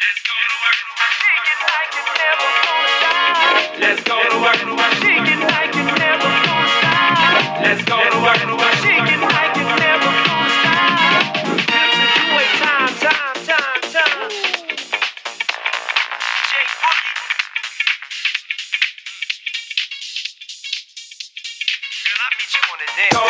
Let's go to work. Shake it like you never gonna stop. Let's go to work. Shake it like you never gonna stop. Listen to it time. Jay Boogie. Girl, I meet you on the dance.